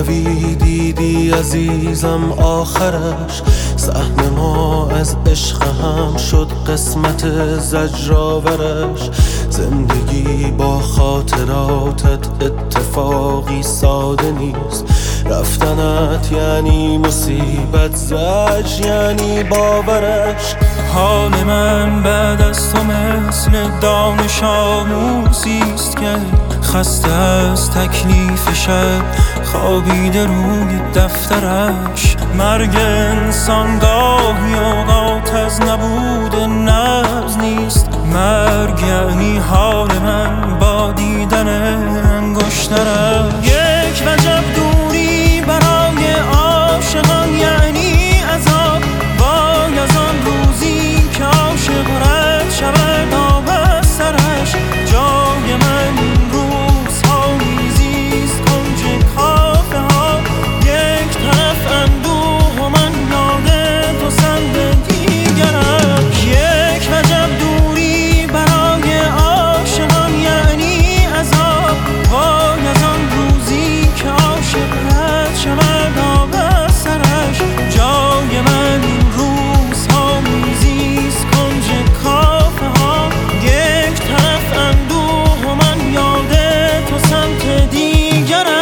خوبی دیدی عزیزم آخرش، سهم ما از عشق هم شد قسمت زجرآورش. زندگی با خاطراتت اتفاقی ساده نیست، رفتنت یعنی مصیبت، زجر یعنی باورش. حال من بعد از تو مثل دانش آموزیست که خسته از تکلیف شب خوابیده روی دفترش. مرگ انسان گاهی اوقات از نبود نبض نیست، مرگ یعنی حال من با دیدن انگشترش. یک وجب دوری برای عاشقان یعنی عذاب، وای از آن روزی که عاشق رد شود آب از سرش. جای من روزها میزیست کنج کافه ها، یک طرف اندوه و من یاد تو سمت دیگرش. یک وجب دوری برای عاشقان یعنی عذاب، وای از آن روزی که عاشق رد شود آب از سرش. جای من روزها میزیست کنج کافه ها، یک طرف اندوه و من یاد تو سمت دیگرش.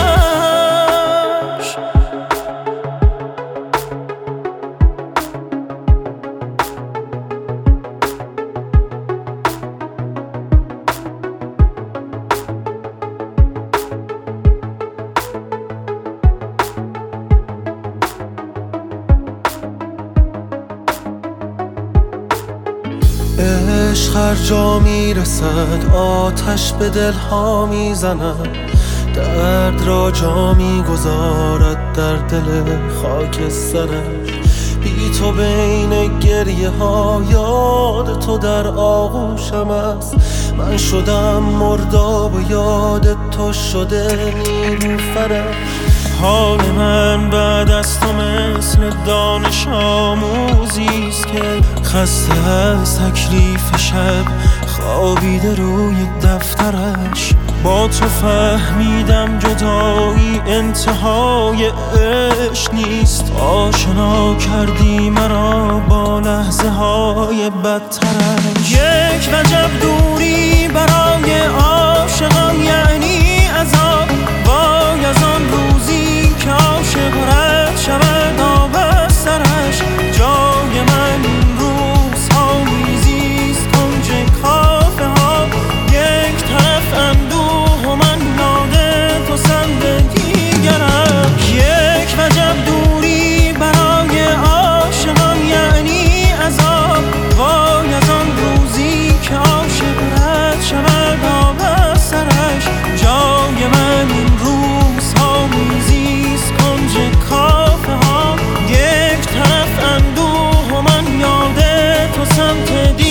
عشق هر جا میرسد آتش به دلها میزند، درد را جا میگذارد در دل خاک سرش. بی تو بین گریه ها یاد تو در آغوشم است، من شدم مرداب و یاد تو شده نیلوفرش. حال من بعد از تو مثل دانش آموزیست که خسته از تکلیف شب خوابیده روی دفترش. با تو فهمیدم جدایی انتهای عشق نیست، آشنا کردی مرا با لحظه های بدترش. یک وجب دوری برای عاشقان یعنی عذاب، وای از آن روزی که عاشق رد شود آب از سرش. جای من روزها میزیست کنج کافه ها، یک طرف اندوه و من یاد تو سمت دیگرش. یک وجب دوری برای عاشقان یعنی عذاب، وای از آن روزی که عاشق رد شود آب از سرش. جای من روزها میزیست کنج کافه ها، یک طرف اندوه و من یاد تو سمت